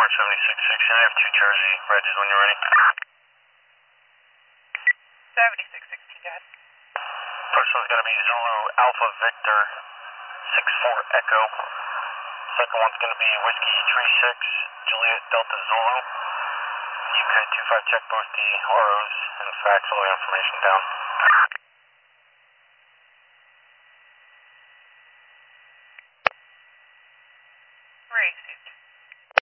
Orange 7616, I have two Jersey Regis when you're ready. 7616, go ahead. First one's going to be Zulu Alpha Victor 64 Echo. Second one's going to be Whiskey 36 Juliet Delta Zulu. You could 25 check both the ROs and fax all the information down.